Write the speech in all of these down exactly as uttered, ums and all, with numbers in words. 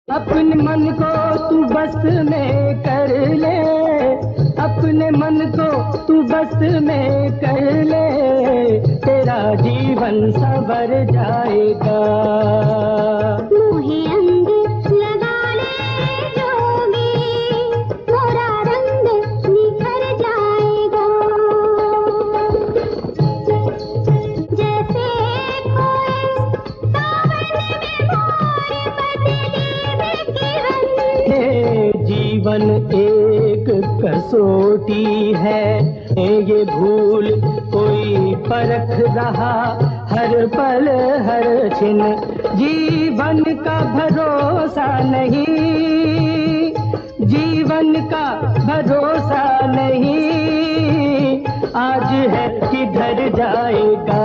अपने मन को तू बस में कर ले, अपने मन को तू बस में कर ले, तेरा जीवन संवर जाएगा। मोहे अंग लगा ले जोगी, मोरा रंग निखर जाएगा। जैसे कोई सावन में भोर बदले किरण। जीवन एक कसौटी है, ये भूल कोई परख रहा हर पल हर छिन। जीवन का भरोसा नहीं, जीवन का भरोसा नहीं, आज है किधर जाएगा,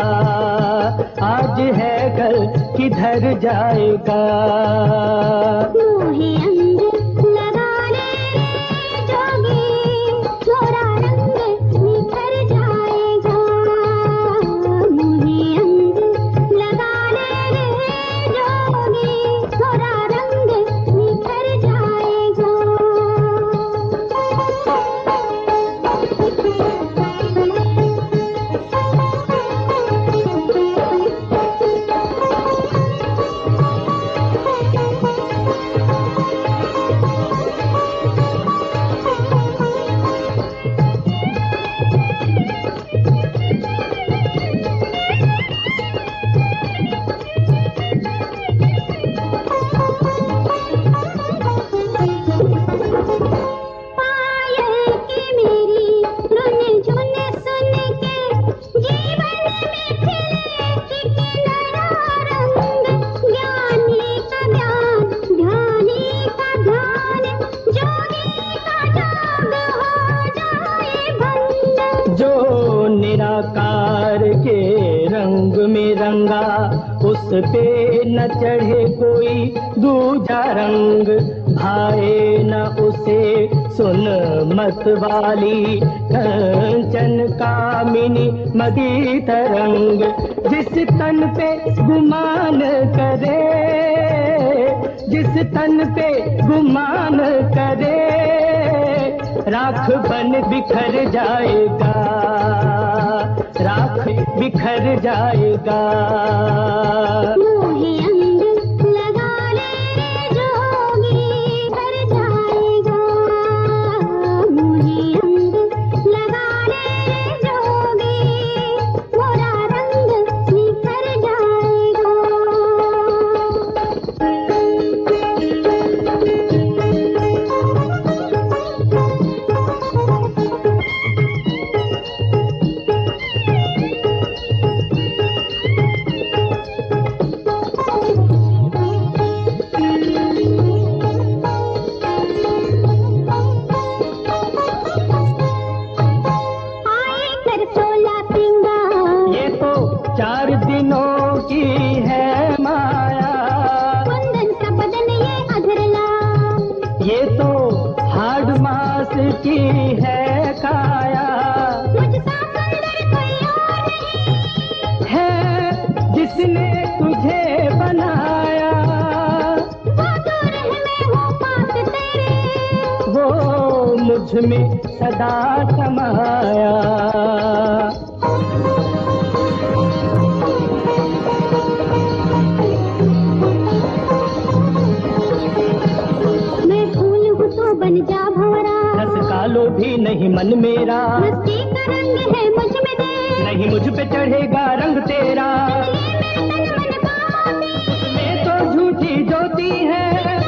आज है कल किधर जाएगा। मोहे अंग लगा ले जोगी, मोरा रंग निखर जाएगा। मोहे अंग लगा ले जोगी, मोरा रंग निखर जाएगा। जो निराकार के रंग में रंगा, उस पे न चढ़े कोई दूजा रंग। भाए न उसे सुन मत वाली कंचन कामिनी मदी तरंग। जिस तन पे गुमान करे, जिस तन पे गुमान करे, राख बन बिखर जाएगा, राख बिखर जाएगा। मोहे अंग लगा ले जोगी, भर जाएगा। मोहे अंग लगा ले जोगी, मोरा रंग निखर जाएगा। चार दिनों की है माया, कुंदन सा बदन ये अधरला, ये तो हाड़ मास की है काया। मुझसा सुंदर कोई और नहीं है जिसने तुझे बनाया। वो दूर है मैं हूँ पास तेरे, वो मुझ में सदा समाया। बन जा भंवरा, रस का लोभी नहीं मन मेरा। मस्ती का रंग है मुझ में दे, नहीं मुझ पे चढ़ेगा रंग तेरा। ये तो झूठी ज्योति है,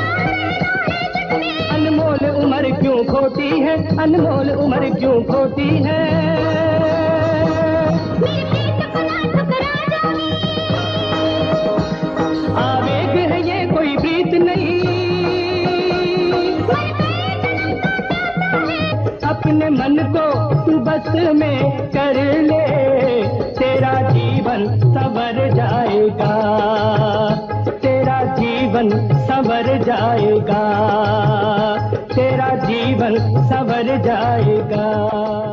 अनमोल उम्र क्यों खोती है, अनमोल उम्र क्यों खोती है। आवेग है ये कोई प्रीत नहीं, अपने मन को तू बस में कर ले, तेरा जीवन संवर जाएगा, तेरा जीवन संवर जाएगा, तेरा जीवन संवर जाएगा।